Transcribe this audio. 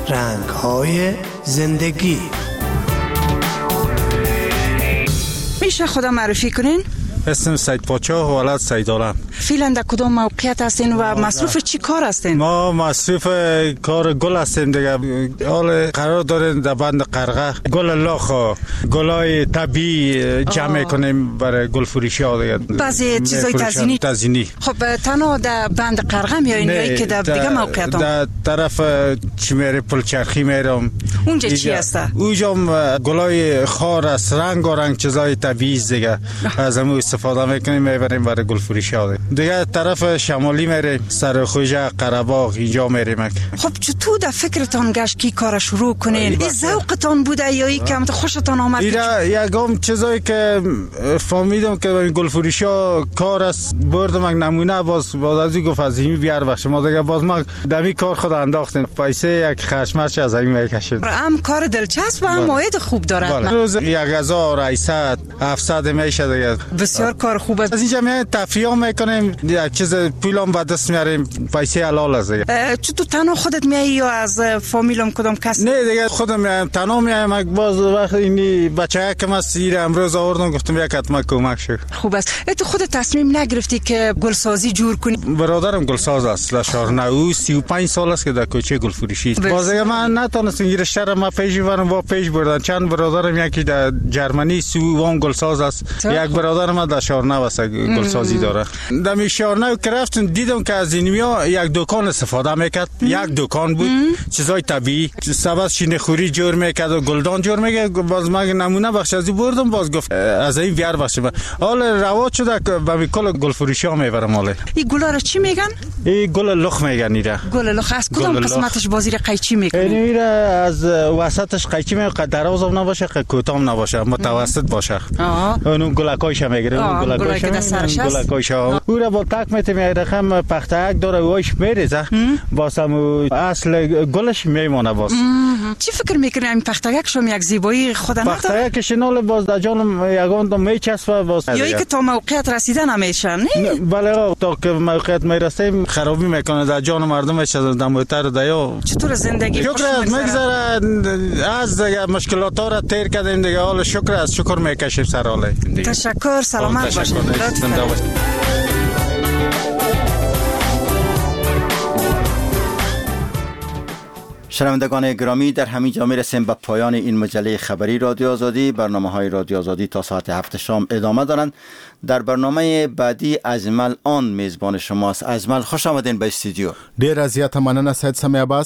رنگ‌های زندگی. میشه خدا معرفی کنین؟ اسم سید پاچا و ولد سید عالم. فعلا در کدام موقعیت هستین و مصروف چی کار هستین؟ ما مصروف کار گل هستیم دیگه. حال قرار داریم در بند قرغه گل لاخ، گلای طبیعی جمع کنیم برای گل فروشی ها دیگه. بعضی چیزای تزیینی. خب تنها در بند قرغه میایین یا که در دیگه موقعیت هم؟ در طرف چی میره پل چرخی میرم. اونجا چی هسته؟ اونجا گلای خار است، رنگ چیزای طبیعی دیگه. از همون استفاده میکنیم میبریم برای گل فروشی ها دیگه. طرف شمالی میریم، سرخوجه، قره‌باغ اینجا میریم. خب چطور در فکرتان گشت کی کار شروع کنین؟ این ذوقتان بوده یا ای که خوشتان آمد؟ یکم چیزایی که فهمیدم که گل فروشی ها کار است بردم نمونه باز از گفت از این بیار باشه ما دیگه باز ما دمی کار خود انداختیم پیسه یک خشمش از این میکشید. هم کار دلچسب و هم عاید خوب داره. روز 1800 700 میشه دیگه. بسیار کار خوب است. از اینجا می تفریح میکنیم، یک چیز پولم به دست میاریم، پیسه حلال است دیگه. چطور تنها خودت میای یا از فامیلم کدام کس؟ نه دیگه خودم میام، تنها میام. باز وقت اینی بچه‌ها که ما سیر امروز آوردم گفتم یک حتما کمک شو. خوب است. تو خودت تصمیم نگرفتی که گلسازی جور کنی؟ برادرم گلساز است، لشارنه. او 35 سال است که در کوچه گل فروشی. باز من نتونستم این رشته را ما پیش ببرم، با پیش بردن. چند برادرم یکی در جرمنی سوم گلساز است، یک برادرم در شارنه است گلسازی داره. در شارنه که رفتم دیدم که از اینیا یک دکان استفاده میکرد. یک دکان بود چیزای طبیعی، سبز شینه خوری جور میکرد و گلدان جور میکرد. باز ما نمونه بخش از بردم، باز گفت از این بیار بخش. حال رواج شده که به کل گل فروشی ها میبرم. حالا این گلا را چی میگن؟ این گل لخ میگن. ایرا گل لخ از کدام قسمتش بازی قیچی میکنی؟ ایرا از وسطش قیچی میکنه، دراز هم نباشه کوتاه هم نباشه، متوسط باشه. اون گلکایش میگیره. اون گلکایش در سرش است. گلکایش او را با تک میتونه رقم پختک داره وایش میریزه، واسم اصل گلش میمونه. باز چی فکر میکنی این پختک شما یک زیبایی خود نداره؟ پختکش نال باز در جانم یگان تو میچسبه. باز یا اینکه تا موقعیت رسیده نمیشه؟ نه بله، تا که موقعیت میرسیم خرابی میکنه در جان مردمش. از دموتر دیا چطور زندگی شکر میگذره. از مشکلات ها را تیر کردیم دیگه. حال شکر میکشیم سر حال. تشکر، سلامت باشید. شنوندگان گرامی، در همین جا میرسیم به پایان این مجله خبری رادیو آزادی. برنامه‌های رادیو آزادی تا ساعت 7 شام ادامه دارند. در برنامه بعدی اجمل آن میزبان شماست. اجمل، خوش آمدین به استودیو. ډیر زیاته مننه سید سمیع عباس.